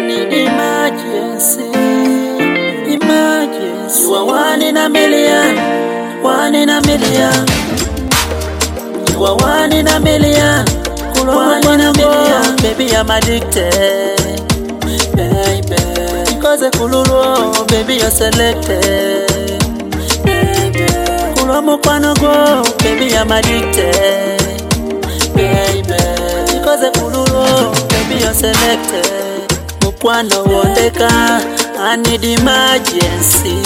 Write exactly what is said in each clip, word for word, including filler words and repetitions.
need emergency, emergency. You are one in a million, one in a million. You are one in a million, one in a million. Baby, I'm addicted, baby. Because I kuluro, baby, you're selected, baby. Kulomo kwano go, baby, I'm addicted, baby. Because I kuluro, baby, you're selected. Mukwano wondeka, I need emergency.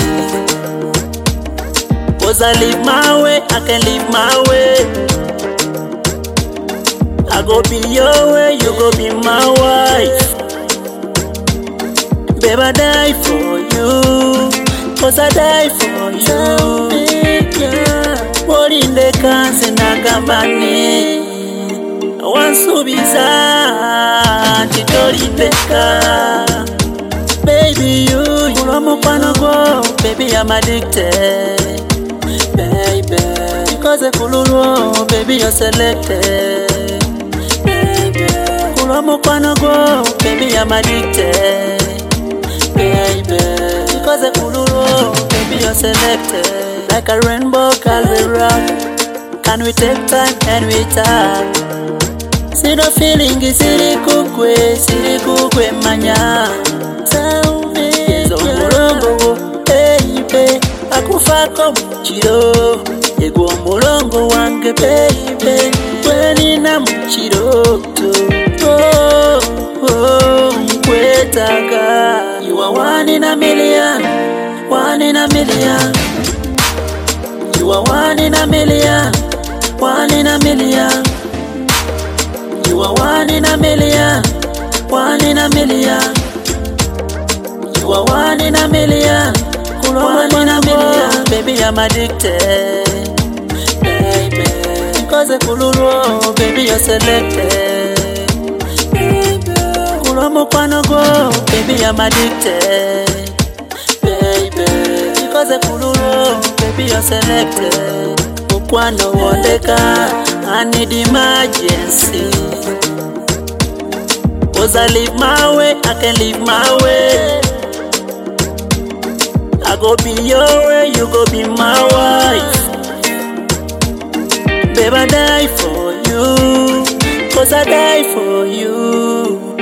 Cause I live my way, I can live my way. I go be your way, you go be my wife. Babe, I die for you, cause I die for you. What in the cancer nagamani? I want to be sad, Titori Peka. Baby, you, you know mo go. Baby, I'm addicted, baby. Because I kuluro, baby, you're selected, baby. Kulomo kwano go, baby, I'm addicted, baby. Because I kuluro, baby, you're selected. Like a rainbow, can we rock? Can we take time and we talk? See the feeling is siri kukwe, siri kukwe manya. Tell me, Zomolongo, baby, akufako mchiro. Ego molongo wange, baby, kweni na mchiro. Oh, oh, mkwetaka. You are one in a million, one in a million. You are one in a million, one in a million. You are one in a million, one in a million. You are one in a million, one in a million. Baby, I'm addicted, baby. Because I kuluro, baby, you're selected, baby. Kulomo kwano go, baby, I'm addicted, baby. Because I kuluro, baby, you're selected. Mukwano wondeka, I need emergency. Cause I live my way, I can live my way. I go be your way, you go be my wife. Babe, I die for you, cause I die for you.